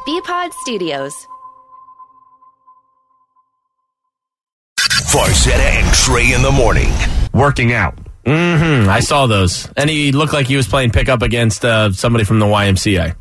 BPod Studios. Farzetta and Trey in the morning. Working out. Mm-hmm. I saw those. And he looked like he was playing pickup against somebody from the YMCA.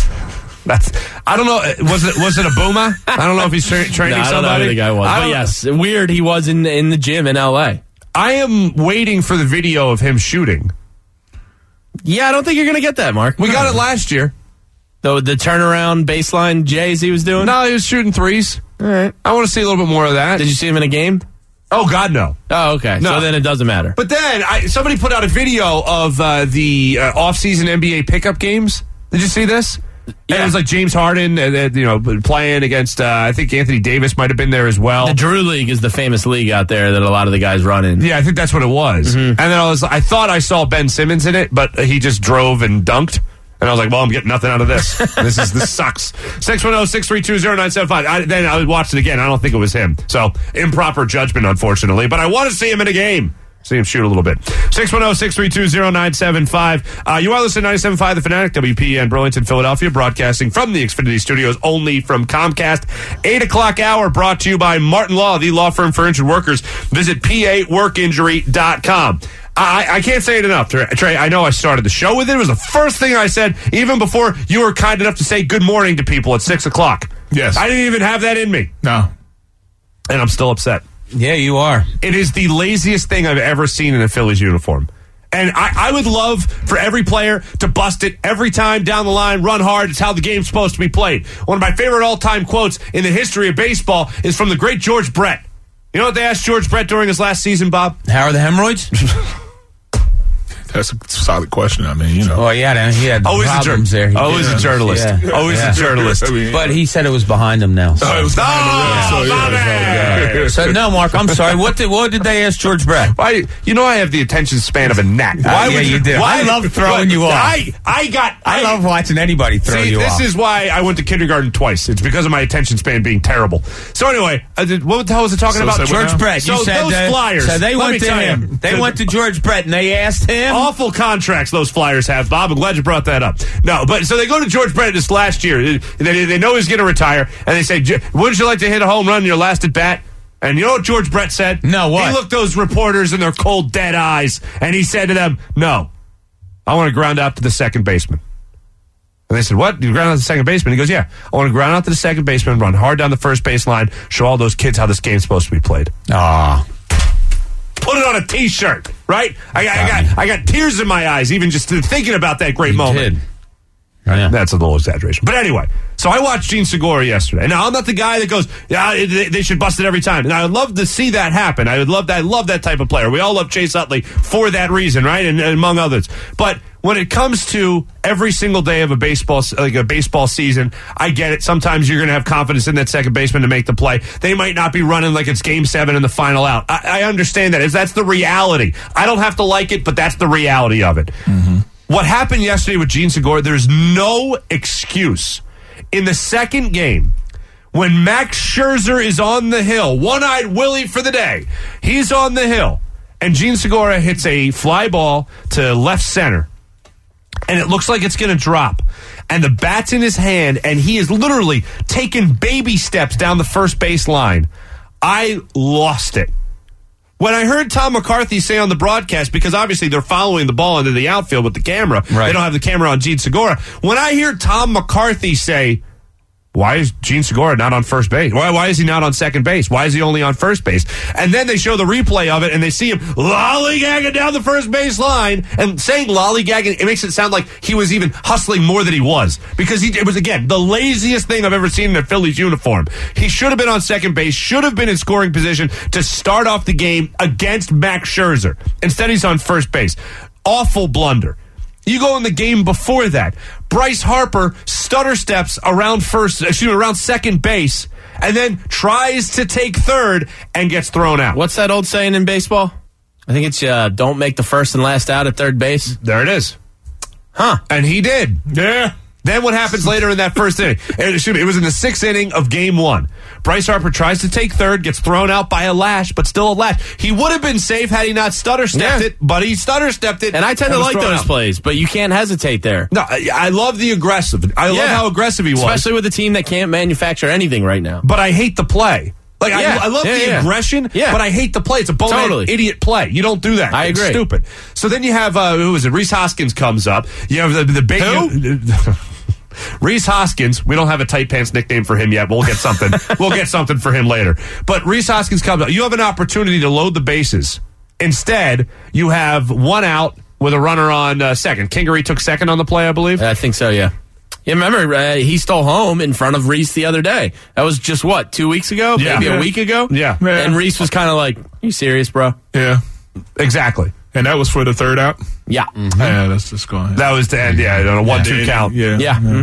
I don't know. Was it a boomer? I don't know if he's training somebody. I don't know who the guy was. But yes, weird he was in the gym in L.A. I am waiting for the video of him shooting. Yeah, I don't think you're going to get that, Mark. We got it last year. The turnaround baseline J's he was doing? No, he was shooting threes. All right. I want to see a little bit more of that. Did you see him in a game? Oh, God, no. Oh, okay. No. So then it doesn't matter. But then somebody put out a video of the off-season NBA pickup games. Did you see this? Yeah. And it was like James Harden, playing against, I think Anthony Davis might have been there as well. The Drew League is the famous league out there that a lot of the guys run in. Yeah, I think that's what it was. Mm-hmm. And then I thought I saw Ben Simmons in it, but he just drove and dunked. And I was like, well, I'm getting nothing out of this. This sucks. 610-632-0975. Then I watched it again. I don't think it was him. So, improper judgment, unfortunately. But I want to see him in a game. See him shoot a little bit. 610-632-0975. You are listening to 97.5 The Fanatic, WPN, Burlington, Philadelphia, broadcasting from the Xfinity Studios, only from Comcast. 8 o'clock hour brought to you by Martin Law, the law firm for injured workers. Visit PAWorkinjury.com. I can't say it enough, Trey. I know I started the show with it. It was the first thing I said, even before you were kind enough to say good morning to people at 6 o'clock. Yes. I didn't even have that in me. No. And I'm still upset. Yeah, you are. It is the laziest thing I've ever seen in a Phillies uniform. And I would love for every player to bust it every time down the line, run hard. It's how the game's supposed to be played. One of my favorite all-time quotes in the history of baseball is from the great George Brett. You know what they asked George Brett during his last season, Bob? How are the hemorrhoids? That's a solid question. I mean, you know. Well, he had problems there. Always a journalist. Yeah. Always a journalist. I mean, But he said it was behind him now. So. it was So no, Mark, I'm sorry. What did they ask George Brett? I have the attention span of a gnat. You do. I love throwing you off. I love watching anybody throw you off. This is why I went to kindergarten twice. It's because of my attention span being terrible. So anyway, what the hell was it talking about? George Brett. So you said those Flyers. So they went to him. They went to George Brett and they asked him. Awful contracts those Flyers have, Bob. I'm glad you brought that up. No, but so they go to George Brett this last year. They know he's going to retire, and they say, "Wouldn't you like to hit a home run in your last at bat?" And you know what George Brett said? No, what? He looked those reporters in their cold, dead eyes, and he said to them, "No, I want to ground out to the second baseman." And they said, "What? You ground out to the second baseman?" He goes, "Yeah, I want to ground out to the second baseman, run hard down the first base line, show all those kids how this game's supposed to be played." Ah. Put it on a T-shirt, right? I got tears in my eyes even just thinking about that great moment. Yeah. That's a little exaggeration. But anyway, so I watched Gene Segura yesterday. Now, I'm not the guy that goes, they should bust it every time. And I would love to see that happen. I love that type of player. We all love Chase Utley for that reason, right? And among others. But when it comes to every single day of a baseball season, I get it. Sometimes you're going to have confidence in that second baseman to make the play. They might not be running like it's Game 7 and the final out. I understand that. That's the reality. I don't have to like it, but that's the reality of it. Mm-hmm. What happened yesterday with Gene Segura, there's no excuse. In the second game, when Max Scherzer is on the hill, one-eyed Willie for the day, he's on the hill, and Gene Segura hits a fly ball to left center, and it looks like it's going to drop. And the bat's in his hand, and he is literally taking baby steps down the first base line. I lost it. When I heard Tom McCarthy say on the broadcast, because obviously they're following the ball into the outfield with the camera. Right. They don't have the camera on Gene Segura. When I hear Tom McCarthy say, why is Gene Segura not on first base? Why is he not on second base? Why is he only on first base? And then they show the replay of it, and they see him lollygagging down the first base line. And saying lollygagging, it makes it sound like he was even hustling more than he was. Because it was, again, the laziest thing I've ever seen in a Phillies uniform. He should have been on second base, should have been in scoring position to start off the game against Max Scherzer. Instead, he's on first base. Awful blunder. You go in the game before that. Bryce Harper stutter steps around second base, and then tries to take third and gets thrown out. What's that old saying in baseball? I think it's don't make the first and last out at third base. There it is. Huh. And he did. Yeah. Then what happens later in that first inning? It was in the 6th inning of Game 1. Bryce Harper tries to take third, gets thrown out by a lash, but still a lash. He would have been safe had he not stutter-stepped it, but he stutter-stepped it. And I tend to like those plays, but you can't hesitate there. No, I love the aggressive. I love how aggressive he was. Especially with a team that can't manufacture anything right now. But I hate the play. Like, I love the aggression, but I hate the play. It's a bonehead idiot play. You don't do that. I agree. It's stupid. So then you have, who is it? Reese Hoskins comes up. You have the big... Who? Reese Hoskins. We don't have a tight pants nickname for him yet. We'll get something. We'll get something for him later. But Reese Hoskins comes up. You have an opportunity to load the bases. Instead, you have one out with a runner on second. Kingery took second on the play, I believe. I think so, yeah. Yeah, remember, he stole home in front of Reese the other day. That was just, 2 weeks ago? Yeah. Maybe a week ago? Yeah. And Reese was kind of like, you serious, bro? Yeah. Exactly. And that was for the third out? Yeah. Mm-hmm. Yeah, that's just going. That was the end, on a 1-2 count. Yeah.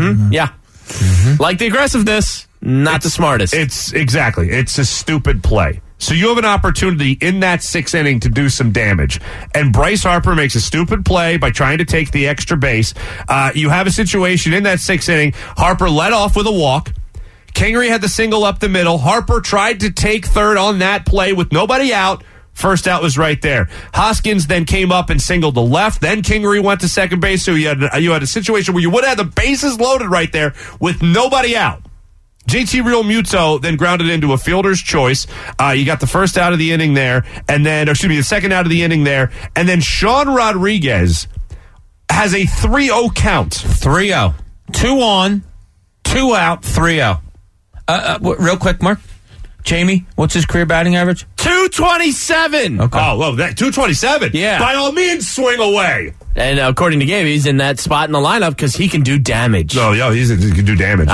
Like the aggressiveness, not the smartest. It's a stupid play. So you have an opportunity in that 6th inning to do some damage. And Bryce Harper makes a stupid play by trying to take the extra base. You have a situation in that 6th inning. Harper led off with a walk. Kingery had the single up the middle. Harper tried to take third on that play with nobody out. First out was right there. Hoskins then came up and singled the left. Then Kingery went to second base. So you had a situation where you would have the bases loaded right there with nobody out. JT Realmuto then grounded into a fielder's choice. You got the first out of the inning there, and then, the second out of the inning there, and then Sean Rodriguez has a 3-0 count. 3-0. 2 on, 2 out, 3-0. Real quick, Mark. Jamie, what's his career batting average? 227. Okay. Oh, well, that 227. Yeah. By all means, swing away. And according to Gabe, he's in that spot in the lineup because he can do damage. Oh, yeah, he can do damage.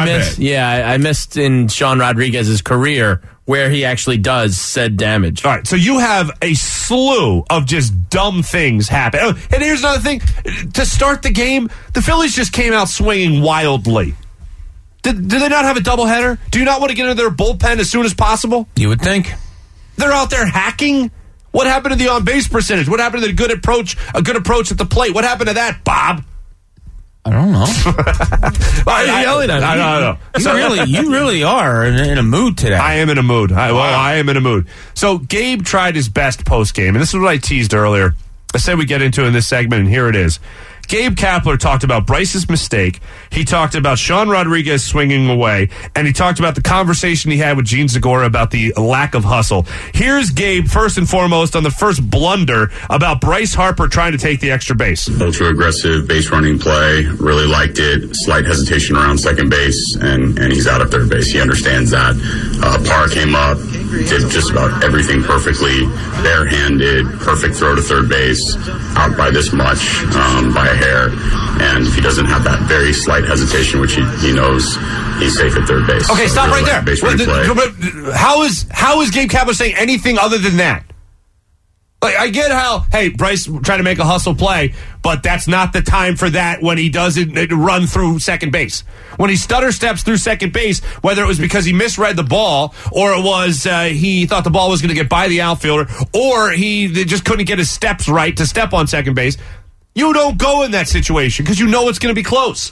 I missed in Sean Rodriguez's career where he actually does said damage. All right, so you have a slew of just dumb things happen. Oh, and here's another thing. To start the game, the Phillies just came out swinging wildly. Do they not have a doubleheader? Do you not want to get into their bullpen as soon as possible? You would think. They're out there hacking. What happened to the on-base percentage? What happened to the good approach at the plate? What happened to that, Bob? I don't know. Yelling at me. I know. You really are in a mood today. I am in a mood. I am in a mood. So Gabe tried his best post-game, and this is what I teased earlier. I said we get into in this segment, and here it is. Gabe Kapler talked about Bryce's mistake. He talked about Sean Rodriguez swinging away, and he talked about the conversation he had with Gene Segura about the lack of hustle. Here's Gabe, first and foremost, on the first blunder about Bryce Harper trying to take the extra base. Ultra aggressive base running play, really liked it. Slight hesitation around second base, and he's out at third base. He understands that. Parr came up, did just about everything perfectly, barehanded, perfect throw to third base, out by this much, by a hair, and if he doesn't have that very slight hesitation, which he knows, he's safe at third base. Okay, stop right there. Base running play. How is Gabe Kapler saying anything other than that? Like, I get how, hey, Bryce trying to make a hustle play, but that's not the time for that when he doesn't run through second base. When he stutter steps through second base, whether it was because he misread the ball, or it was he thought the ball was going to get by the outfielder, or he just couldn't get his steps right to step on second base, you don't go in that situation because you know it's going to be close.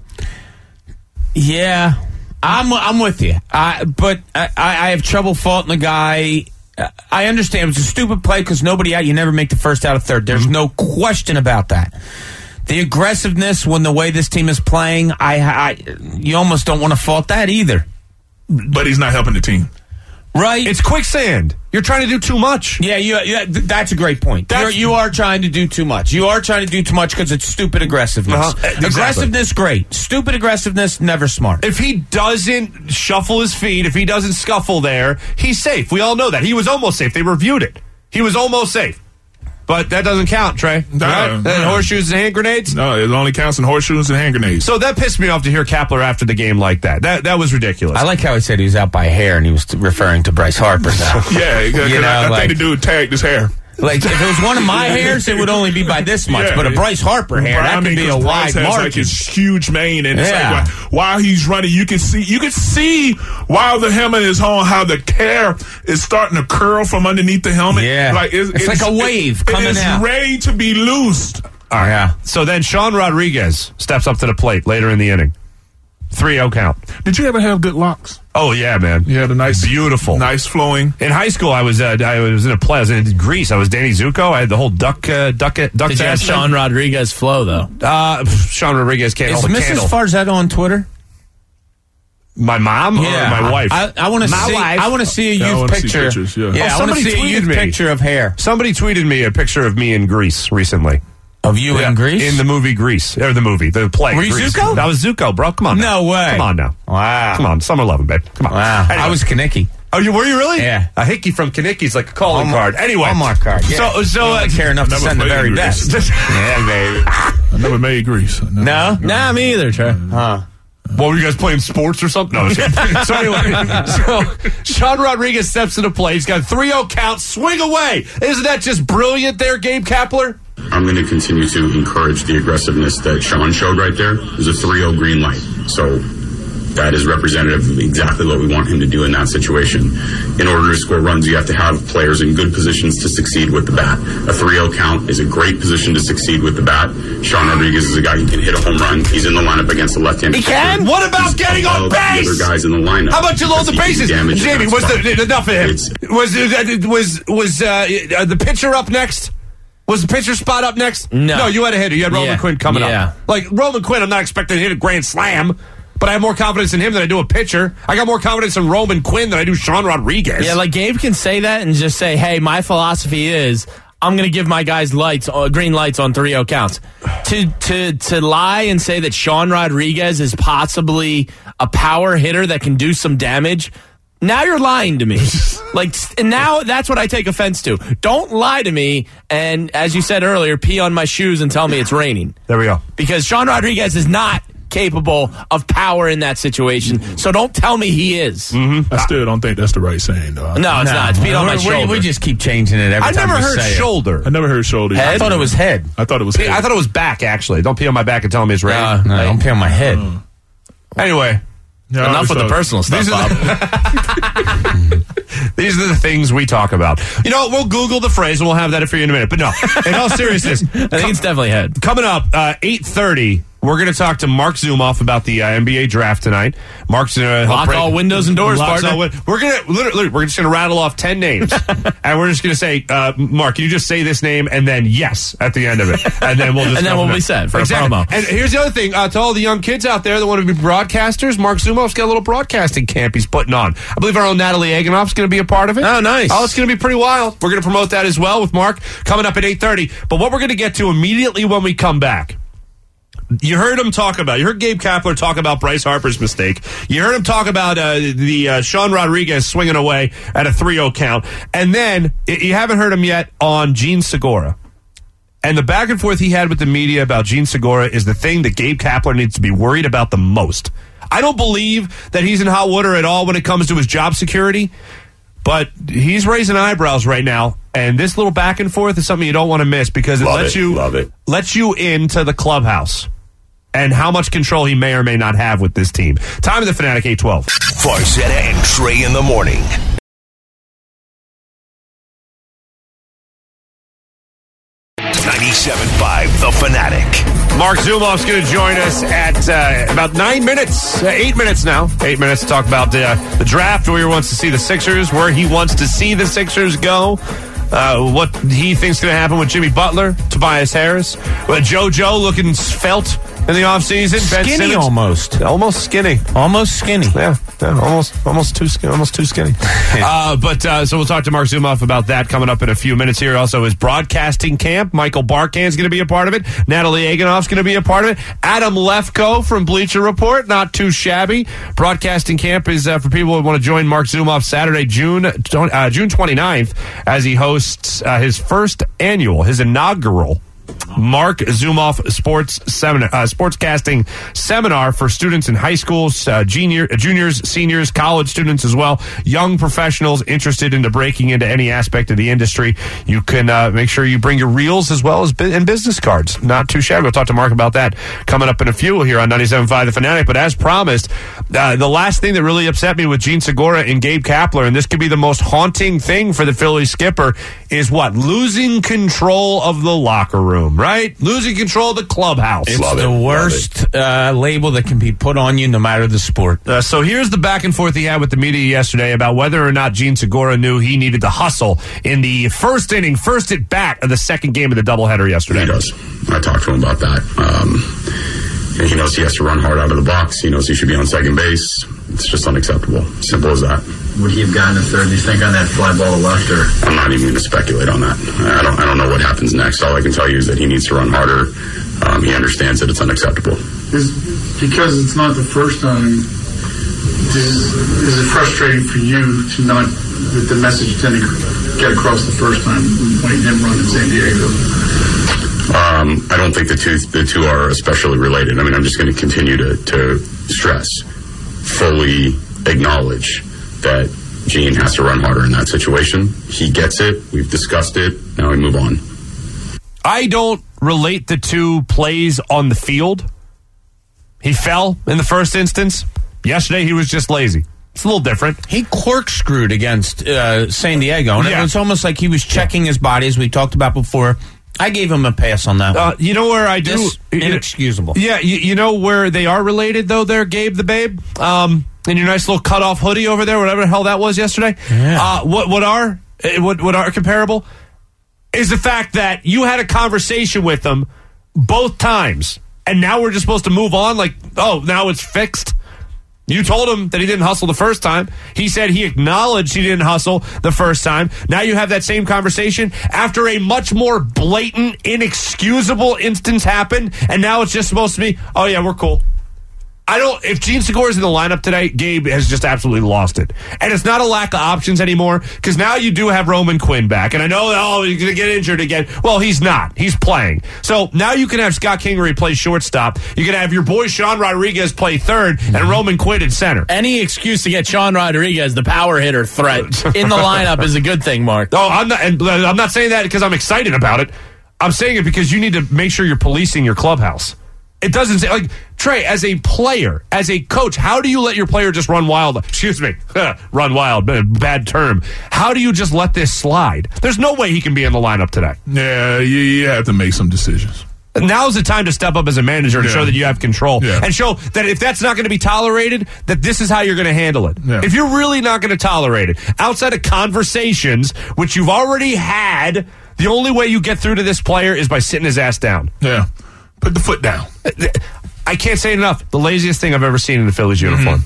Yeah, I'm with you. But I have trouble faulting the guy. I understand it was a stupid play because nobody out. You never make the first out of third. There's no question about that. The aggressiveness when the way this team is playing, you almost don't want to fault that either. But he's not helping the team. Right? It's quicksand. You're trying to do too much. Yeah, that's a great point. You are trying to do too much. You are trying to do too much because it's stupid aggressiveness. Exactly. Aggressiveness, great. Stupid aggressiveness, never smart. If he doesn't shuffle his feet, if he doesn't scuffle there, he's safe. We all know that. He was almost safe. They reviewed it. He was almost safe. But that doesn't count, Trey. No. Horseshoes and hand grenades? No, it only counts in horseshoes and hand grenades. So that pissed me off to hear Kapler after the game like that. That was ridiculous. I like how he said he was out by hair and he was referring to Bryce Harper. Yeah, I think the dude tagged his hair. Like, if it was one of my hairs, it would only be by this much. Yeah, but a Bryce Harper hair, that can be a wide margin. Like his huge mane, and it's like while he's running, you can see while the helmet is on how the hair is starting to curl from underneath the helmet. Yeah, like it's like a wave coming out. It's ready to be loosed. All right. Yeah. So then Sean Rodriguez steps up to the plate later in the inning. 3-0 count. Did you ever have good locks? Oh, yeah, man. You had a nice, beautiful, nice flowing. In high school, I was in a play. I was in Greece. I was Danny Zuko. I had the whole duck. Did you have Sean Rodriguez flow though? Sean Rodriguez can't hold a candle. Mrs. Farzetta on Twitter? My mom or my wife? I want to see. wife. I want to see a Yeah, I youth wanna see picture. pictures, yeah. I want to somebody see a tweeted youth me. picture of hair Somebody tweeted me a picture of me in Greece recently. of you in Greece. In the movie Grease. Or the play. Were you Grease. Zuko? I was Zuko, bro. Come on. No now. way. Come on now. Wow. Come on. Summer loving, babe. Come on. Wow. Anyway. I was Kaneki. Oh, were you really? Yeah. A hickey from Kanicki's like a calling card. Anyway. Hallmark card. Yeah. So I care enough to Never send the played very in best. Greece. Yeah, baby. I never made grease. No? Nah, me either, Trey. What, were you guys playing sports or something? No. So anyway, Sean Rodriguez steps to the plate. He's got a 3-0 count. Swing away. Isn't that just brilliant there, Gabe Kapler? I'm going to continue to encourage the aggressiveness that Sean showed right there. There's a 3-0 green light. So that is representative of exactly what we want him to do in that situation. In order to score runs, you have to have players in good positions to succeed with the bat. A 3-0 count is a great position to succeed with the bat. Sean Rodriguez is a guy who can hit a home run. He's in the lineup against the left-handed pitcher. What about getting on The base? other guys in the lineup. How about you load the because he bases? can damage Jamie, that was spot. enough of him? It's- Was the pitcher up next? Was the pitcher spot up next? No. You had a hitter. You had Roman Yeah. Quinn coming Yeah. up. Like, Roman Quinn, I'm not expecting to hit a grand slam, but I have more confidence in him than I do a pitcher. I got more confidence in Roman Quinn than I do Sean Rodriguez. Yeah, like Gabe can say that and just say, hey, my philosophy is I'm going to give my guys green lights on 3-0 counts. To lie and say that Sean Rodriguez is possibly a power hitter that can do some damage, now you're lying to me. And now that's what I take offense to. Don't lie to me and, as you said earlier, pee on my shoes and tell me it's raining. There we go. Because Sean Rodriguez is not capable of power in that situation. So don't tell me he is. I still don't think that's the right saying, though. No, it's not. It's beat on my shoulder. We just keep changing it every I time never we heard say it. shoulder. I never heard shoulder. I thought it was head. I thought it was. I thought it was back, actually. Don't pee on my back and tell me it's raining. No, don't pee on my head. Anyway. Yeah, Enough with the personal stuff, Bob. These are the things we talk about. You know, we'll Google the phrase and we'll have that for you in a minute. But no, in all seriousness, I think it's definitely head. coming up, 8:30, we're going to talk to Mark Zumoff about the NBA draft tonight. Mark's going to help Lock all windows and doors, partner. We're going to literally, we're just going to rattle off 10 names, and we're just going to say, Mark, can you just say this name and then yes at the end of it, and then we'll just And then go we'll from be there. set for a promo. And here's the other thing: to all the young kids out there that want to be broadcasters, Mark Zumoff's got a little broadcasting camp he's putting on. I believe our own Natalie Eganoff's going to be a part of it. Oh, nice. Oh, it's going to be pretty wild. We're going to promote that as well with Mark coming up at 8:30. But what we're going to get to immediately when we come back. You heard Gabe Kapler talk about Bryce Harper's mistake. You heard him talk about the Sean Rodriguez swinging away at a 3-0 count. And then you haven't heard him yet on Gene Segura. And the back and forth he had with the media about Gene Segura is the thing that Gabe Kapler needs to be worried about the most. I don't believe that he's in hot water at all when it comes to his job security, but he's raising eyebrows right now. And this little back and forth is something you don't want to miss because it lets you into the clubhouse and how much control he may or may not have with this team. Time of the Fanatic 812. Farzetta and Trey in the morning. 97.5 The Fanatic. Mark Zumoff's going to join us at about 9 minutes, 8 minutes now. 8 minutes to talk about the draft, where he wants to see the Sixers, where he wants to see the Sixers go. What he thinks is going to happen with Jimmy Butler, Tobias Harris, JoJo looking svelte in the offseason. Skinny almost. Almost skinny. Almost skinny. Yeah, almost too skinny. So we'll talk to Mark Zumoff about that coming up in a few minutes here. Also, his broadcasting camp. Michael Barkan's going to be a part of it. Natalie Eganoff's going to be a part of it. Adam Lefko from Bleacher Report, not too shabby. Broadcasting camp is for people who want to join Mark Zumoff Saturday, June 29th, as he hosts his inaugural Mark Zumoff sportscasting seminar for students in high schools, juniors, seniors, college students as well, young professionals interested into breaking into any aspect of the industry. You can make sure you bring your reels as well as and business cards. Not too shabby. We'll talk to Mark about that coming up in a few here on 97.5 The Fanatic. But as promised, the last thing that really upset me with Gene Segura and Gabe Kapler, and this could be the most haunting thing for the Phillies skipper, is what? Losing control of the locker room. room, right? Losing control of the clubhouse. It's the worst label that can be put on you, no matter the sport. So here's the back and forth he had with the media yesterday about whether or not Gene Segura knew he needed to hustle in the first inning, first at bat of the second game of the doubleheader yesterday. He does. I talked to him about that. He knows he has to run hard out of the box. He knows he should be on second base. It's just unacceptable. Simple as that. Would he have gotten a third, do you think, on that fly ball to left? Or? I'm not even going to speculate on that. I don't know what happens next. All I can tell you is that he needs to run harder. He understands that it's unacceptable. Because it's not the first time, is it frustrating for you to not, that the message didn't get across the first time when he didn't run in San Diego? I don't think the two are especially related. I mean, I'm just going to continue to stress, fully acknowledge that Gene has to run harder in that situation. He gets it. We've discussed it. Now we move on. I don't relate the two plays on the field. He fell in the first instance. Yesterday, he was just lazy. It's a little different. He corkscrewed against San Diego, and it was almost like he was checking his body, as we talked about before. I gave him a pass on that one. You know where I do? Inexcusable. Yeah, you know where they are related, though, there, Gabe the Babe? In your nice little cutoff hoodie over there, whatever the hell that was yesterday. Yeah. What are comparable is the fact that you had a conversation with them both times, and now we're just supposed to move on like, oh, now it's fixed? You told him that he didn't hustle the first time. He said he acknowledged he didn't hustle the first time. Now you have that same conversation after a much more blatant, inexcusable instance happened, and now it's just supposed to be, oh yeah, we're cool. If Gene Segura's in the lineup today, Gabe has just absolutely lost it. And it's not a lack of options anymore, because now you do have Roman Quinn back. And I know, he's going to get injured again. Well, he's not. He's playing. So now you can have Scott Kingery play shortstop. You can have your boy Sean Rodriguez play third, and Roman Quinn at center. Any excuse to get Sean Rodriguez, the power hitter threat, in the lineup is a good thing, Mark. Oh, I'm not saying that because I'm excited about it. I'm saying it because you need to make sure you're policing your clubhouse. It doesn't say, like, Trey, as a player, as a coach, how do you let your player just run wild? Excuse me, run wild, bad term. How do you just let this slide? There's no way he can be in the lineup today. Yeah, you have to make some decisions. Now's the time to step up as a manager and show that you have control. Yeah. And show that if that's not going to be tolerated, that this is how you're going to handle it. Yeah. If you're really not going to tolerate it, outside of conversations, which you've already had, the only way you get through to this player is by sitting his ass down. Yeah. Put the foot down. I can't say it enough. The laziest thing I've ever seen in the Phillies uniform.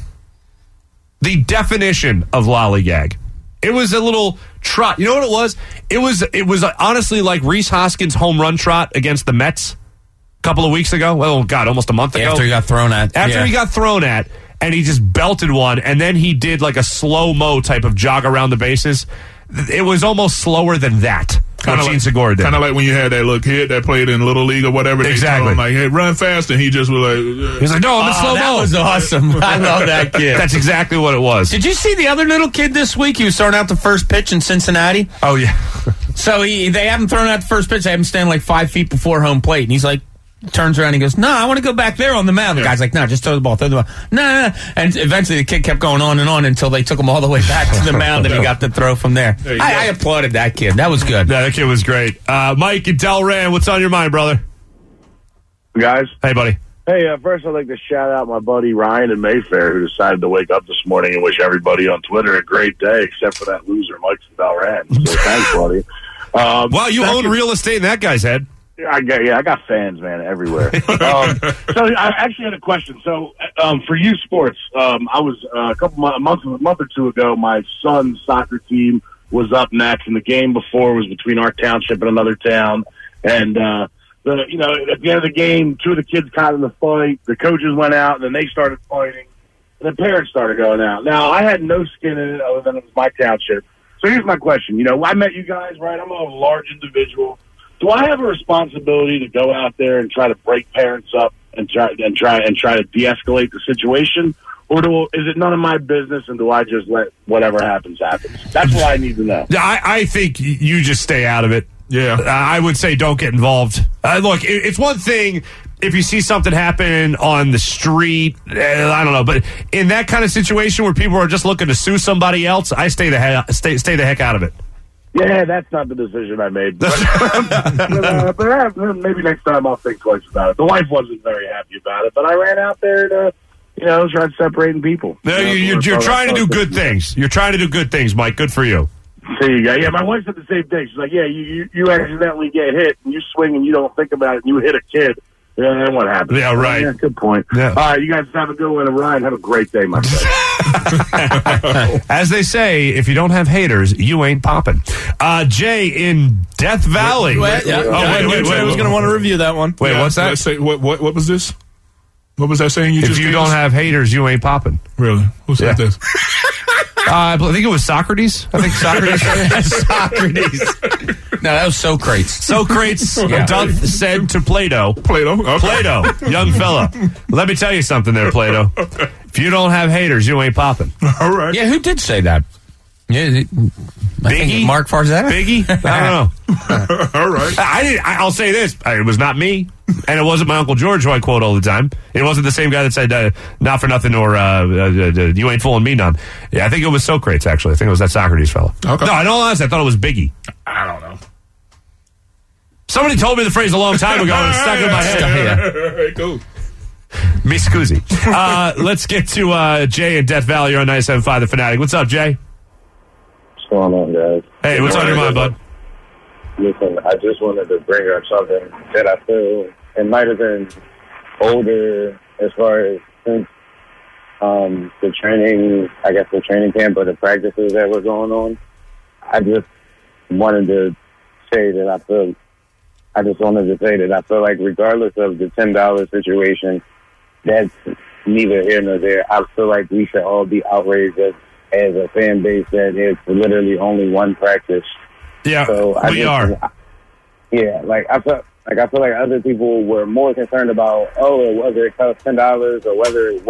The definition of lollygag. It was a little trot. You know what it was? It was honestly like Rhys Hoskins' home run trot against the Mets a couple of weeks ago. Oh, God, almost a month ago. After he got thrown at. He got thrown at, and he just belted one, and then he did like a slow-mo type of jog around the bases. It was almost slower than that. What Gene Segura did. Kind of like when you had that little kid that played in Little League or whatever. Exactly. They told him, like, hey, run fast, and he just was like... He's like, no, I'm in slow-mo. That was awesome. I love that kid. That's exactly what it was. Did you see the other little kid this week? He was throwing out the first pitch in Cincinnati. Oh, yeah. So they haven't thrown out the first pitch. They have him standing like 5 feet before home plate. And he's like, turns around and he goes, no, I want to go back there on the mound. The guy's like, no, just throw the ball. No. And eventually the kid kept going on and on until they took him all the way back to the mound and he got the throw from there. I applauded that kid. That was good. Yeah, that kid was great. Mike and Delran, what's on your mind, brother? Guys. Hey, buddy. Hey, first I'd like to shout out my buddy Ryan in Mayfair, who decided to wake up this morning and wish everybody on Twitter a great day, except for that loser, Mike from Delran. So thanks, buddy. Wow, you own real estate in that guy's head. I got fans, man, everywhere. So I actually had a question. So for youth sports, I was a month or two ago, my son's soccer team was up next, and the game before was between our township and another town. And at the end of the game, two of the kids caught in the fight. The coaches went out, and then they started fighting. And the parents started going out. Now, I had no skin in it other than it was my township. So here's my question. I met you guys, right? I'm a large individual. Do I have a responsibility to go out there and try to break parents up and try to de-escalate the situation, or is it none of my business and do I just let whatever happens happen? That's what I need to know. I think you just stay out of it. Yeah, I would say don't get involved. Look, it's one thing if you see something happen on the street. I don't know, but in that kind of situation where people are just looking to sue somebody else, I stay the heck out of it. Yeah, that's not the decision I made. But maybe next time I'll think twice about it. The wife wasn't very happy about it, but I ran out there to, start separating people. No, you're trying to do good things. You're trying to do good things, Mike. Good for you. There you go. Yeah, my wife said the same thing. She's like, yeah, you accidentally get hit, and you swing and you don't think about it, and you hit a kid. Yeah, then what happens? Yeah, right. Yeah, good point. Yeah. All right, you guys have a good one. And Ryan, have a great day, my friend. As they say, if you don't have haters, you ain't popping. Jay in Death Valley. Wait, I was going to want to review that one. Wait, what's that? Let's say, what was this? What was that saying you if just you gave don't us? have haters, you ain't popping. Really? Who said this? I think it was Socrates. Socrates. No, that was Socrates. Socrates doth said to Plato. Plato. Okay. Plato, young fella. Let me tell you something there, Plato. If you don't have haters, you ain't popping. All right. Yeah, who did say that? Yeah, I think Mark Farzetta? Biggie? I don't know. All right. I'll say this. It was not me, and it wasn't my Uncle George who I quote all the time. It wasn't the same guy that said, not for nothing, or you ain't fooling me none. Yeah, I think it was Socrates, actually. I think it was that Socrates fellow. Okay. No, in all honesty, I thought it was Biggie. I don't know. Somebody told me the phrase a long time ago, and it's stuck in my head. Cool. Me scusi. Let's get to Jay in Death Valley. You're on 97.5 The Fanatic. What's up, Jay? What's going on, guys? Hey, what's on your mind, bud? Listen, I just wanted to bring up something that I feel it might have been older as far as since the training camp or the practices that were going on. I just wanted to say that I feel like regardless of the $10 situation, that's neither here nor there. I feel like we should all be outraged as a fan base that it's literally only one practice. Yeah, so I feel like other people were more concerned about whether it costs $10 or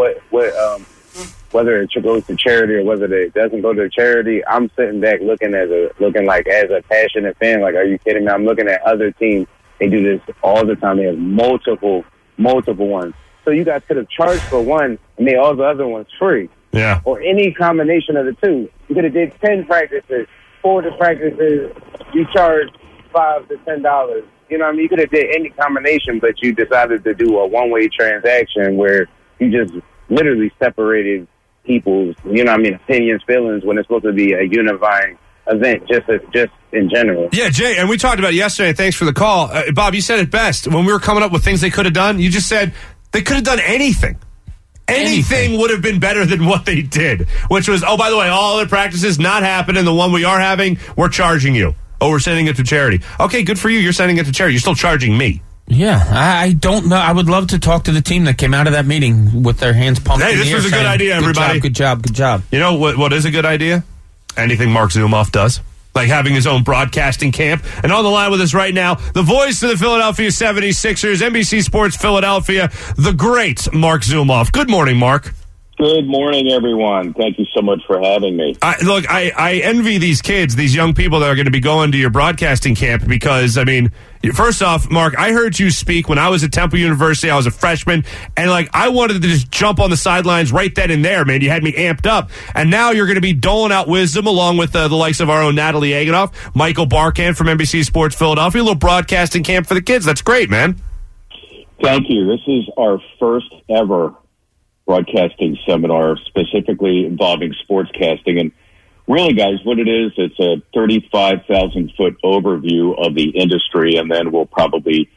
whether it goes to charity or whether it doesn't go to charity. I'm sitting back looking as a passionate fan. Like, are you kidding me? I'm looking at other teams. They do this all the time. They have multiple ones. So you guys could have charged for one and made all the other ones free. Yeah. Or any combination of the two. You could have did 10 practices, 4 of the practices, you charged $5 to $10. You know what I mean? You could have did any combination, but you decided to do a one-way transaction where you just literally separated people's, opinions, feelings, when it's supposed to be a unifying event, just in general. Yeah, Jay, and we talked about it yesterday. Thanks for the call. Bob, you said it best. When we were coming up with things they could have done, you just said they could have done anything. Anything would have been better than what they did, which was, by the way, all other practices not happening. The one we are having, we're charging you. We're sending it to charity. Okay, good for you. You're sending it to charity. You're still charging me. Yeah, I don't know. I would love to talk to the team that came out of that meeting with their hands pumped in the air. Hey, this was a good idea, everybody. Good job. You know what is a good idea? Anything Mark Zumoff does. Like having his own broadcasting camp. And on the line with us right now, the voice of the Philadelphia 76ers, NBC Sports Philadelphia, the great Mark Zumoff. Good morning, Mark. Good morning, everyone. Thank you so much for having me. I envy these kids, these young people that are going to be going to your broadcasting camp because, first off, Mark, I heard you speak when I was at Temple University. I was a freshman, and I wanted to just jump on the sidelines right then and there, man. You had me amped up, and now you're going to be doling out wisdom along with the likes of our own Natalie Aganoff, Michael Barkan from NBC Sports Philadelphia, a little broadcasting camp for the kids. That's great, man. Thank you. This is our first ever broadcasting seminar specifically involving sportscasting. And really, guys, what it is, it's a 35,000-foot overview of the industry, and then we'll probably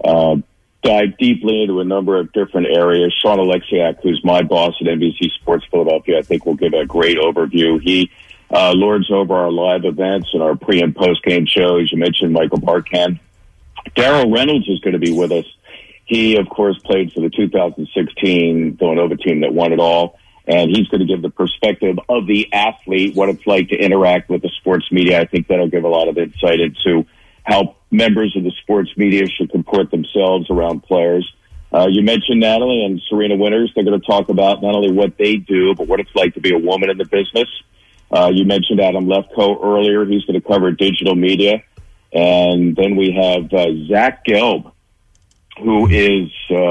dive deeply into a number of different areas. Sean Alexiak, who's my boss at NBC Sports Philadelphia, I think will give a great overview. He lords over our live events and our pre- and post-game shows. You mentioned Michael Barkan. Darrell Reynolds is going to be with us. He, of course, played for the 2016 Villanova team that won it all, and he's going to give the perspective of the athlete, what it's like to interact with the sports media. I think that'll give a lot of insight into how members of the sports media should comport themselves around players. You mentioned Natalie and Serena Winters. They're going to talk about not only what they do, but what it's like to be a woman in the business. You mentioned Adam Lefkoe earlier. He's going to cover digital media. And then we have Zach Gelb, who is,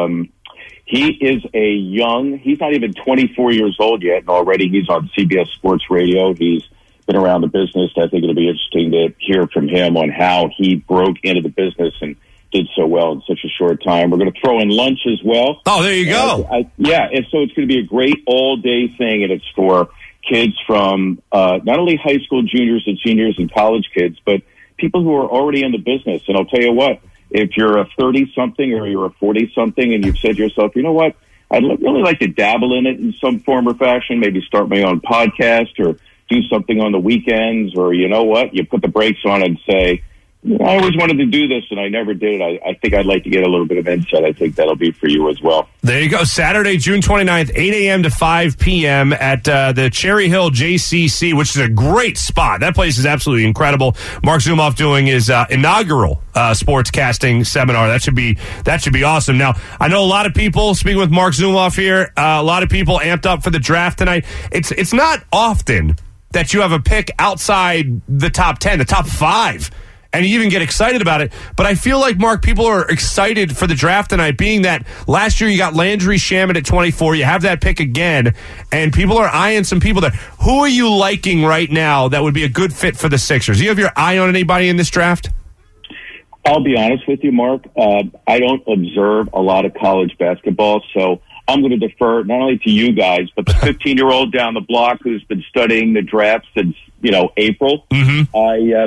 he is he's not even 24 years old yet, and already he's on CBS Sports Radio. He's been around the business. I think it'll be interesting to hear from him on how he broke into the business and did so well in such a short time. We're going to throw in lunch as well. Oh, there you go. And so it's going to be a great all-day thing, and it's for kids from not only high school juniors and seniors and college kids, but people who are already in the business. And I'll tell you what, if you're a 30-something or you're a 40-something and you've said to yourself, you know what, I'd really like to dabble in it in some form or fashion, maybe start my own podcast or do something on the weekends, or you know what, you put the brakes on and say, I always wanted to do this, and I never did it. I think I'd like to get a little bit of insight. I think that'll be for you as well. There you go. Saturday, June 29th, 8 a.m. to 5 p.m. at the Cherry Hill JCC, which is a great spot. That place is absolutely incredible. Mark Zumoff doing his inaugural sportscasting seminar. That should be awesome. Now, I know a lot of people, speaking with Mark Zumoff here, a lot of people amped up for the draft tonight. It's not often that you have a pick outside the top 10, the top 5. And you even get excited about it. But I feel like, Mark, people are excited for the draft tonight, being that last year you got Landry Shamet at 24. You have that pick again, and people are eyeing some people there. Who are you liking right now that would be a good fit for the Sixers? Do you have your eye on anybody in this draft? I'll be honest with you, Mark. I don't observe a lot of college basketball, so I'm going to defer not only to you guys, but the 15-year-old down the block who's been studying the draft since, April. Mm-hmm.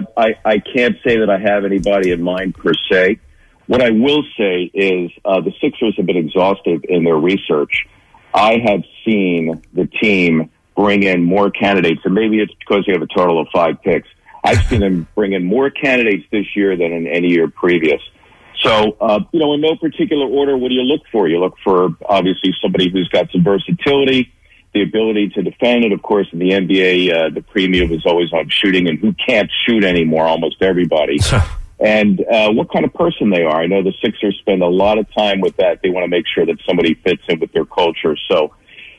I can't say that I have anybody in mind per se. What I will say is the Sixers have been exhaustive in their research. I have seen the team bring in more candidates, and maybe it's because you have a total of 5 picks. I've seen them bring in more candidates this year than in any year previous. So, in no particular order, what do you look for? You look for, obviously, somebody who's got some versatility, the ability to defend. And, of course, in the NBA, the premium is always on shooting, and who can't shoot anymore? Almost everybody. And what kind of person they are. I know the Sixers spend a lot of time with that. They want to make sure that somebody fits in with their culture. So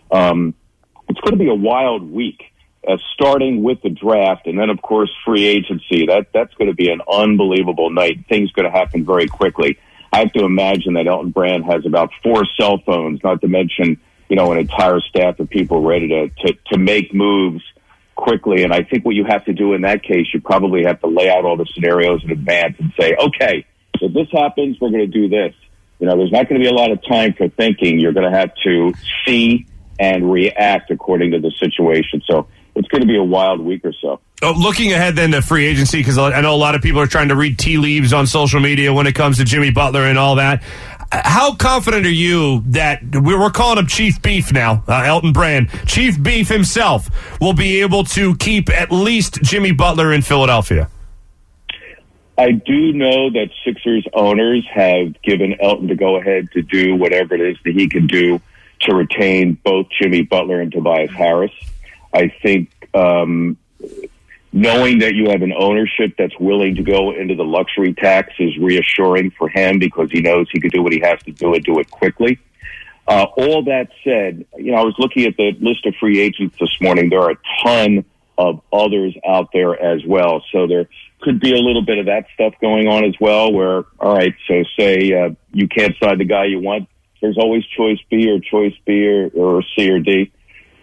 it's going to be a wild week. Starting with the draft, and then, of course, free agency. That's going to be an unbelievable night. Things going to happen very quickly. I have to imagine that Elton Brand has about 4 cell phones, not to mention, an entire staff of people ready to make moves quickly. And I think what you have to do in that case, you probably have to lay out all the scenarios in advance and say, okay, if this happens, we're going to do this. There's not going to be a lot of time for thinking. You're going to have to see and react according to the situation. So it's going to be a wild week or so. Oh, looking ahead then to free agency, because I know a lot of people are trying to read tea leaves on social media when it comes to Jimmy Butler and all that. How confident are you that we're calling him Chief Beef now, Elton Brand, Chief Beef himself, will be able to keep at least Jimmy Butler in Philadelphia? I do know that Sixers owners have given Elton to go ahead to do whatever it is that he can do to retain both Jimmy Butler and Tobias Harris. I think knowing that you have an ownership that's willing to go into the luxury tax is reassuring for him, because he knows he could do what he has to do and do it quickly. All that said, I was looking at the list of free agents this morning. There are a ton of others out there as well. So there could be a little bit of that stuff going on as well, where, all right, so say you can't sign the guy you want. There's always choice B or choice B or C or D.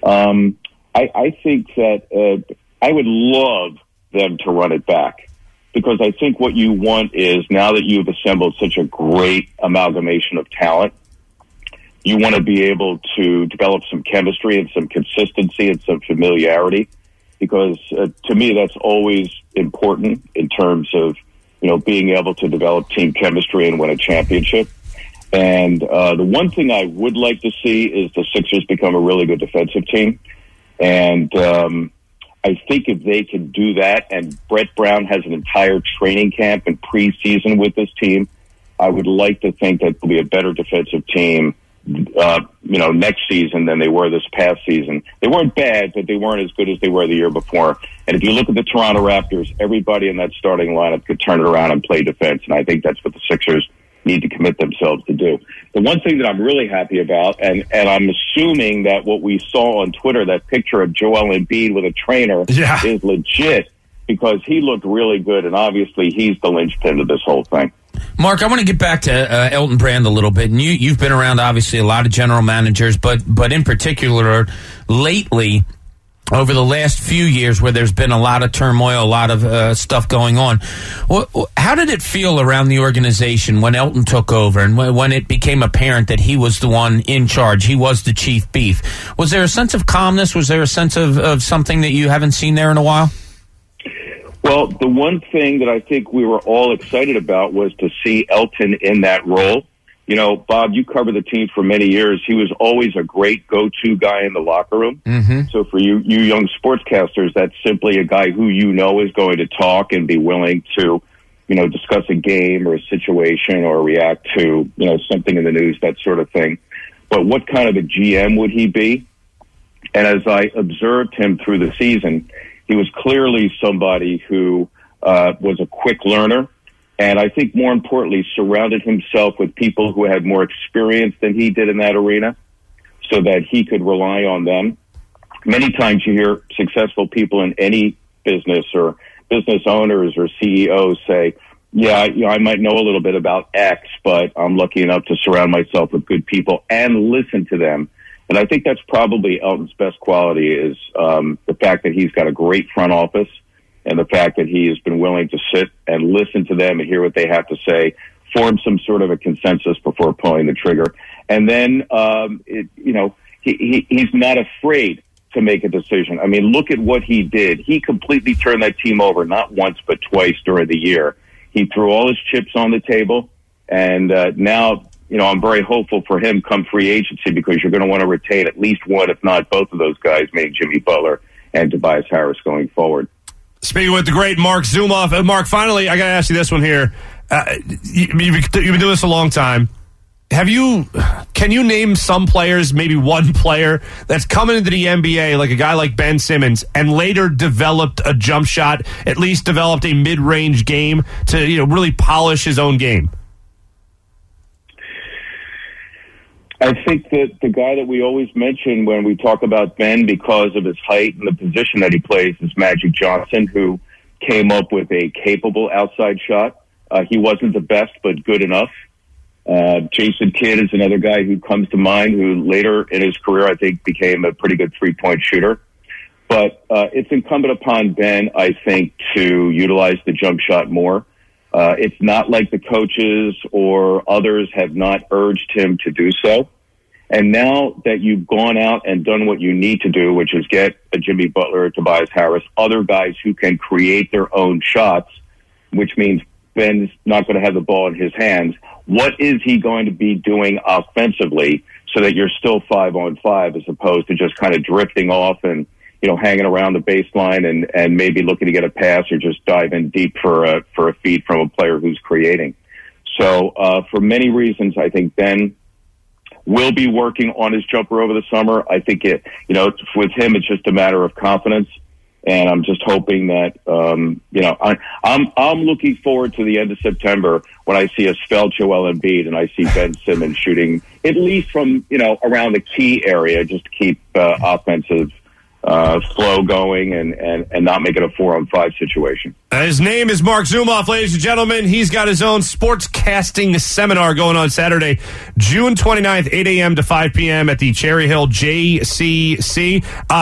I think that I would love them to run it back, because I think what you want is, now that you've assembled such a great amalgamation of talent, you want to be able to develop some chemistry and some consistency and some familiarity, because to me that's always important in terms of being able to develop team chemistry and win a championship. And the one thing I would like to see is the Sixers become a really good defensive team. And I think if they can do that, and Brett Brown has an entire training camp and preseason with this team, I would like to think that they'll be a better defensive team, next season than they were this past season. They weren't bad, but they weren't as good as they were the year before. And if you look at the Toronto Raptors, everybody in that starting lineup could turn it around and play defense. And I think that's what the Sixers need to commit themselves to do. The one thing that I'm really happy about, and I'm assuming that what we saw on Twitter, that picture of Joel Embiid with a trainer, is legit, because he looked really good, and obviously he's the linchpin of this whole thing. Mark, I want to get back to Elton Brand a little bit. And you've been around, obviously, a lot of general managers, but in particular, lately, over the last few years where there's been a lot of turmoil, a lot of stuff going on. How did it feel around the organization when Elton took over and when it became apparent that he was the one in charge, he was the chief beef? Was there a sense of calmness? Was there a sense of something that you haven't seen there in a while? Well, the one thing that I think we were all excited about was to see Elton in that role. You know, Bob, you covered the team for many years. He was always a great go-to guy in the locker room. Mm-hmm. So for you young sportscasters, that's simply a guy who you know is going to talk and be willing to, you know, discuss a game or a situation or react to, you know, something in the news, that sort of thing. But what kind of a GM would he be? And as I observed him through the season, he was clearly somebody who was a quick learner. And I think more importantly, surrounded himself with people who had more experience than he did in that arena so that he could rely on them. Many times you hear successful people in any business or business owners or CEOs say, yeah, you know, I might know a little bit about X, but I'm lucky enough to surround myself with good people and listen to them. And I think that's probably Elton's best quality is the fact that he's got a great front office, and the fact that he has been willing to sit and listen to them and hear what they have to say, form some sort of a consensus before pulling the trigger. And then, he's not afraid to make a decision. I mean, look at what he did. He completely turned that team over, not once, but twice during the year. He threw all his chips on the table. And now, you know, I'm very hopeful for him come free agency because you're going to want to retain at least one, if not both of those guys, meaning Jimmy Butler and Tobias Harris going forward. Speaking with the great Mark Zumoff. Mark, finally, I got to ask you this one here. You've been doing this a long time. Can you name some players, maybe one player, that's coming into the NBA, like a guy like Ben Simmons, and later developed a jump shot, at least developed a mid-range game to, you know, really polish his own game? I think that the guy that we always mention when we talk about Ben because of his height and the position that he plays is Magic Johnson, who came up with a capable outside shot. He wasn't the best, but good enough. Jason Kidd is another guy who comes to mind who later in his career, I think, became a pretty good three-point shooter. But it's incumbent upon Ben, I think, to utilize the jump shot more. It's not like the coaches or others have not urged him to do so. And now that you've gone out and done what you need to do, which is get a Jimmy Butler or Tobias Harris, other guys who can create their own shots, which means Ben's not going to have the ball in his hands. What is he going to be doing offensively so that you're still 5-on-5 as opposed to just kind of drifting off and, you know, hanging around the baseline and maybe looking to get a pass or just dive in deep for a feed from a player who's creating. So for many reasons, I think Ben will be working on his jumper over the summer. I think with him, it's just a matter of confidence. And I'm just hoping that, I'm looking forward to the end of September when I see a svelte Joel Embiid and I see Ben Simmons shooting at least from, around the key area just to keep offensive flow going and not make it a 4-on-5 situation. His name is Mark Zumoff, ladies and gentlemen. He's got his own sportscasting seminar going on Saturday, June 29th, 8 a.m. to 5 p.m. at the Cherry Hill JCC.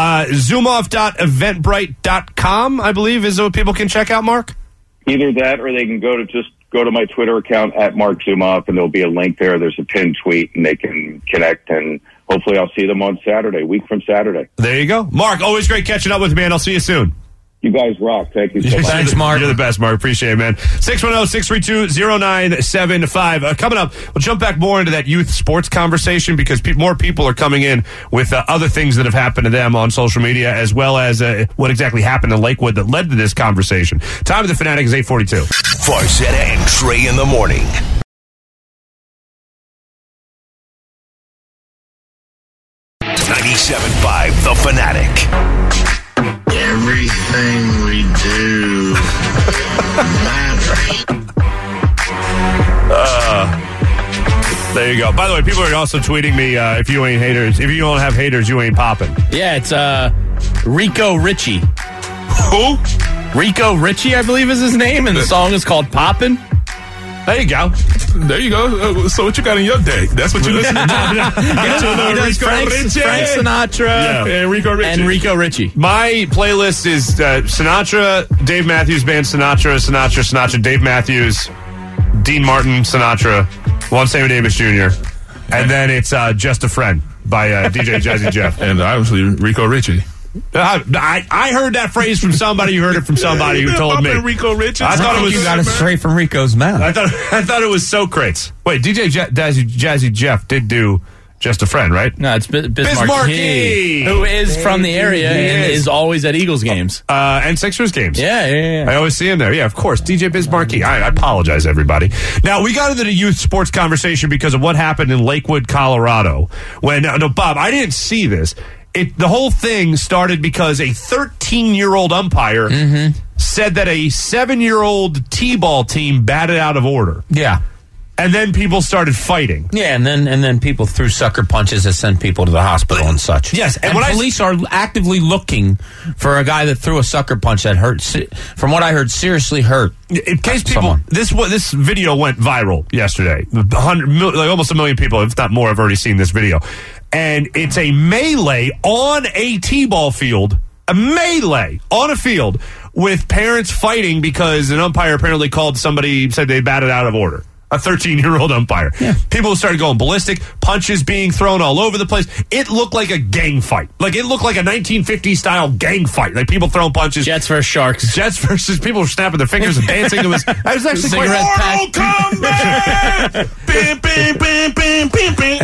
Zumoff.eventbrite.com, I believe, is what people can check out, Mark? Either that or they can go to my Twitter account at Mark Zumoff, and there'll be a link there. There's a pinned tweet, and they can connect, and hopefully I'll see them on Saturday, week from Saturday. There you go. Mark, always great catching up with you, man. I'll see you soon. You guys rock. Thank you so much. Thanks, Mark. You're the best, Mark. Appreciate it, man. 610-632-0975. Coming up, we'll jump back more into that youth sports conversation because more people are coming in with other things that have happened to them on social media, as well as what exactly happened in Lakewood that led to this conversation. Time of the Fanatic is 8:42. Farzetta and Trey in the morning. .97.5 The Fanatic. Everything we do matters. There you go. By the way, people are also tweeting me if you ain't haters. If you don't have haters, you ain't popping. Yeah, it's Rico Richie. Who? Rico Richie, I believe is his name, and the song is called Poppin'. There you go. There you go. So what you got in your day? That's what you listen to. He does Frank Sinatra and Rico Richie. My playlist is Sinatra, Dave Matthews Band, Sinatra, Dave Matthews, Dean Martin, Sinatra, Juan Sammy Davis Jr., and then it's Just a Friend by DJ Jazzy Jeff. And obviously Rico Richie. I heard that phrase from somebody who heard it from somebody who told me. Rico Richie. I thought it was you got it straight from Rico's mouth. I thought it was Socrates. Wait, DJ Jazzy Jeff did do Just a Friend, right? No, it's Bismarcky, who is from the area and is always at Eagles games. And Sixers games. Yeah. I always see him there. Yeah, of course. DJ Bismarcky. I apologize, everybody. Now, we got into the youth sports conversation because of what happened in Lakewood, Colorado. When, no, Bob, I didn't see this. The whole thing started because a 13-year-old umpire said that a 7-year-old T-ball team batted out of order. Yeah. And then people started fighting. Yeah, and then people threw sucker punches that sent people to the hospital and such. Yes, and police are actively looking for a guy that threw a sucker punch that hurt. From what I heard, seriously hurt. In case people, someone. this video went viral yesterday. Almost 1 million people, if not more, have already seen this video. And it's a melee on a T-ball field. A melee on a field with parents fighting because an umpire apparently called somebody, said they batted out of order. A 13-year-old umpire. Yeah. People started going ballistic, punches being thrown all over the place. It looked like a gang fight. Like, it looked like a 1950s-style gang fight. Like, people throwing punches. Jets versus Sharks. Jets versus people were snapping their fingers and dancing. It was actually Cigarette quite... Combat! Bing, bing, bing, bing, bing, bing.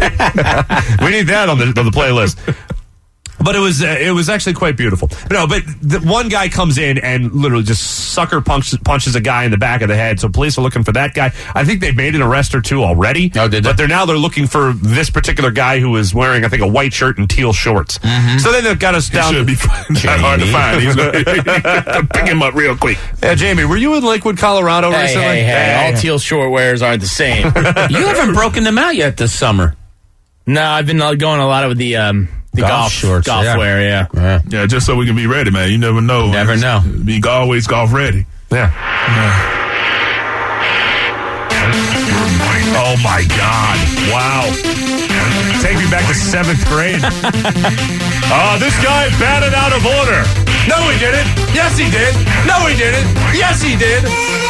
We need that on the playlist. But it was actually quite beautiful. But the one guy comes in and literally just sucker punches a guy in the back of the head. So police are looking for that guy. I think they've made an arrest or two already. Oh, did they? But they're looking for this particular guy who was wearing, I think, a white shirt and teal shorts. Mm-hmm. So then they've got us down. He should be not hard to find. He's going to pick him up real quick. Yeah, Jamie, were you in Lakewood, Colorado recently? Hey, all teal short wears aren't the same. You haven't broken them out yet this summer. No, I've been going a lot with the golf shorts, golf wear, yeah. Just so we can be ready, man. You never know. Never know. Be always golf ready. Yeah. Oh my God! Wow. Take me back to 7th grade. This guy batted out of order. No, he didn't. Yes, he did. No, he didn't. Yes, he did.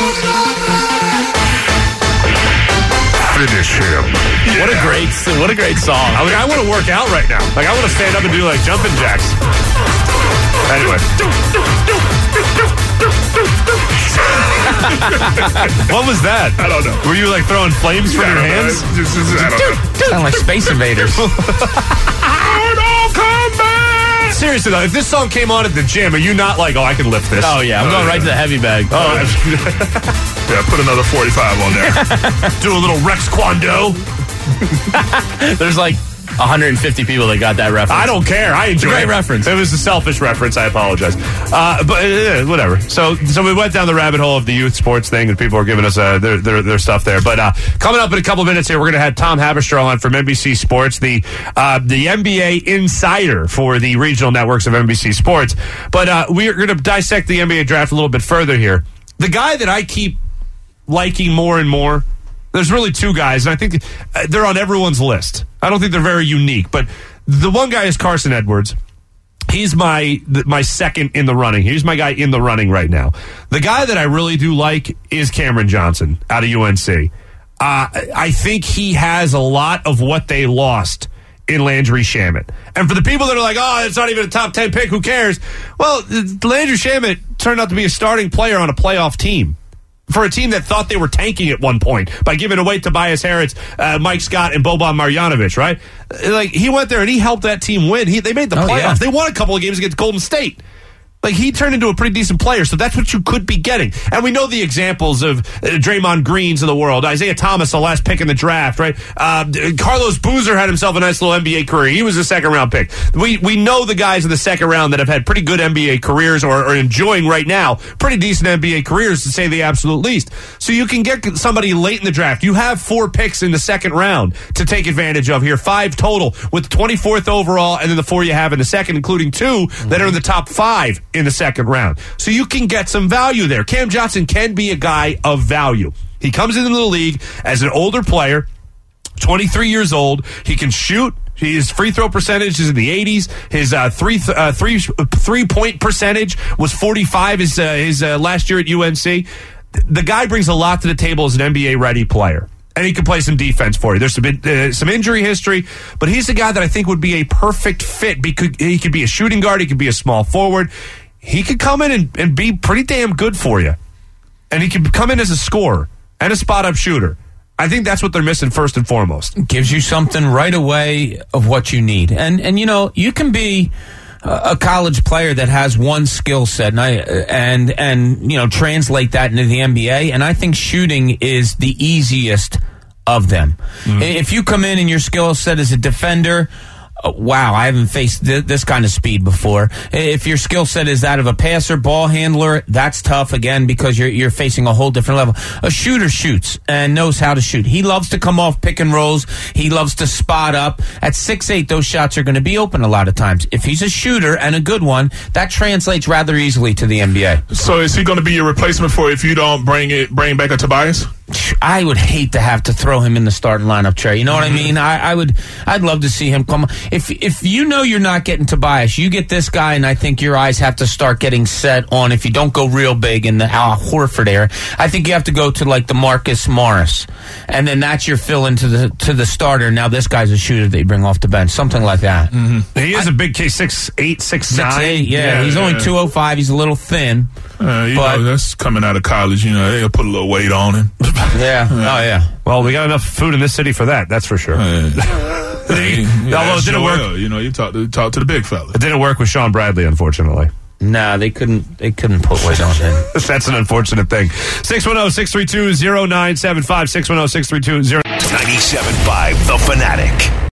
Finish him. What a great song. I want to work out right now. Like, I want to stand up and do like jumping jacks. Anyway. What was that? I don't know. Were you like throwing flames from your hands? I don't know. Sound like Space Invaders. Seriously though, if this song came on at the gym, are you not like, I can lift this? Oh yeah, I'm going right to the heavy bag. Yeah, put another 45 on there. Do a little Rex Kwon Do. There's like 150 people that got that reference. I don't care. I enjoy it. Great reference. It was a selfish reference. I apologize. But whatever. So we went down the rabbit hole of the youth sports thing, and people are giving us their stuff there. But coming up in a couple minutes here, we're going to have Tom Haberstroh on from NBC Sports, the NBA insider for the regional networks of NBC Sports. But we are going to dissect the NBA draft a little bit further here. The guy that I keep liking more and more, there's really two guys, and I think they're on everyone's list. I don't think they're very unique, but the one guy is Carson Edwards. He's my second in the running. He's my guy in the running right now. The guy that I really do like is Cameron Johnson out of UNC. I think he has a lot of what they lost in Landry Shamet. And for the people that are like, it's not even a top 10 pick, who cares? Well, Landry Shamet turned out to be a starting player on a playoff team. For a team that thought they were tanking at one point by giving away Tobias Harris, Mike Scott, and Boban Marjanovic, right? Like, he went there and he helped that team win. They made the playoffs. Yeah. They won a couple of games against Golden State. Like, he turned into a pretty decent player, so that's what you could be getting. And we know the examples of Draymond Greens of the world, Isaiah Thomas, the last pick in the draft, right? Carlos Boozer had himself a nice little NBA career. He was a second-round pick. We know the guys in the second round that have had pretty good NBA careers or are enjoying right now pretty decent NBA careers, to say the absolute least. So you can get somebody late in the draft. You have 4 picks in the second round to take advantage of here, 5 total, with 24th overall, and then the 4 you have in the second, including 2 that are in the top 5 in the second round. So you can get some value there. Cam Johnson can be a guy of value. He comes into the league as an older player, 23 years old. He can shoot. His free throw percentage is in the 80s. His three-point percentage was 45 his last year at UNC. The guy brings a lot to the table as an NBA-ready player. And he can play some defense for you. There's some injury history, but he's a guy that I think would be a perfect fit. Because he could be a shooting guard. He could be a small forward. He could come in and be pretty damn good for you. And he could come in as a scorer and a spot-up shooter. I think that's what they're missing first and foremost. Gives you something right away of what you need. And you know, you can be a college player that has one skill set and you know, translate that into the NBA, and I think shooting is the easiest of them. If you come in and your skill set is a defender, wow, I haven't faced this kind of speed before. If your skill set is that of a passer, ball handler, that's tough again because you're facing a whole different level. A shooter shoots and knows how to shoot. He loves to come off pick and rolls. He loves to spot up. At 6'8", those shots are going to be open a lot of times. If he's a shooter and a good one, that translates rather easily to the NBA. So is he going to be your replacement for if you don't bring back a Tobias? I would hate to have to throw him in the starting lineup, Trey. You know what I mean? I'd love to see him come. If you know you're not getting Tobias, you get this guy, and I think your eyes have to start getting set on, if you don't go real big in the Al Horford era, I think you have to go to like the Marcus Morris, and then that's your fill into the starter. Now this guy's a shooter that you bring off the bench, something like that. He is a big case, 6'8", 6'9". Yeah, he's only 205. He's a little thin. You know, that's coming out of college. You know, they'll put a little weight on him. Yeah. Oh, yeah. Well, we got enough food in this city for that. That's for sure. Although it didn't work. You know, you talk to the big fella. It didn't work with Sean Bradley, unfortunately. Nah, they couldn't put weight on him. That's an unfortunate thing. 610-632-0975. 610-632-0975. 97.5 The Fanatic.